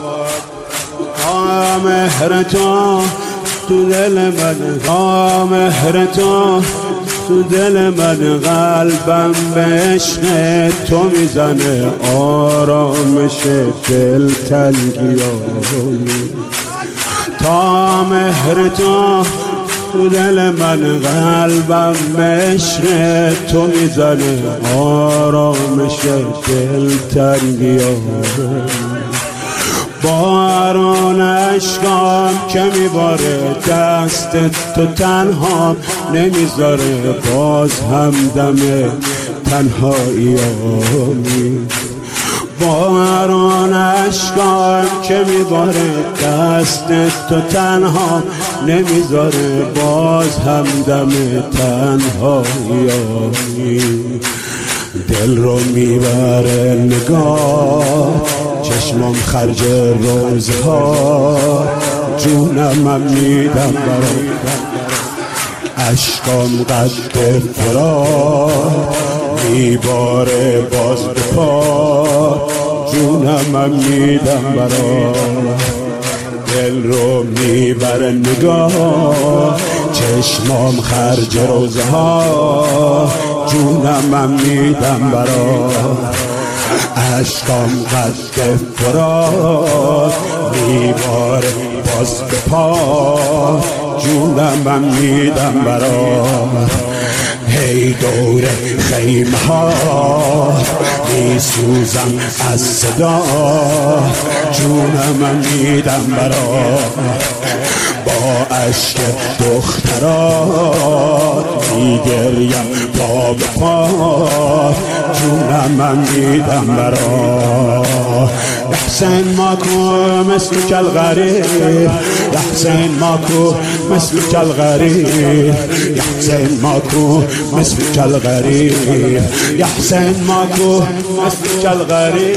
مهر تو تو دل من، مهر تو تو دل من، قلبم به عشق تو میزنه، آرامش دل تنگیایی. تا مهر تو تو دل من، قلبم به عشق تو میزنه، آرامش دل تنگیایی. باران عشقام که میباره، دست تو تنها نمیذاره، باز هم دم تنهاییامی. باران عشقام که میباره، دست تو تنها نمیذاره، باز هم دم تنهاییامی. دل رو میبره نگاه، چشمم خرج روزها، جونم میدم برای عشقام قد فرار، میباره باز به پا، جونم میدم برای. دل رو میبره نگاه، چشمام خرج روزها، جونم میدم برای عشقام قد فرار، میباره باز به پا، جونم میدم برای. هی دور خیمه ها میسوزم از صدا، جونم میدم برا. با عشق دخترات میگریم پا به پا، جونم میدم برا. حسین ماکو مثل کل غریب، حسین ماکو مثل کل غریب، حسین ماکو مثل کل غریب، حسین ماکو مثل کل غریب.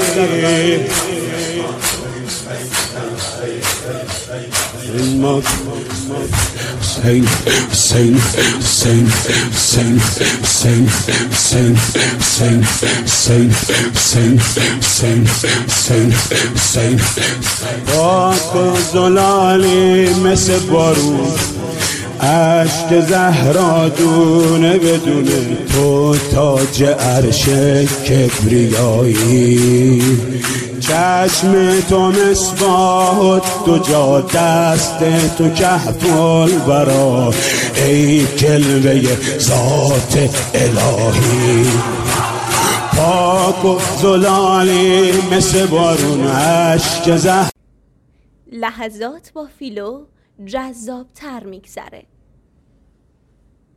Sing, sing, sing, sing, sing, sing, sing, sing, sing, sing, sing, sing. راست زلالی مثل بارون، عشق زهرا دونه بدونه، تو تاج عرش کبریایی. چشم تو مصباح دو جا، دست تو کهف الورا، ای جلوه ذات الهی. پاک و زلالی مثل بارون، عشق زهر. لحظات با فیلو جذاب تر میگذره.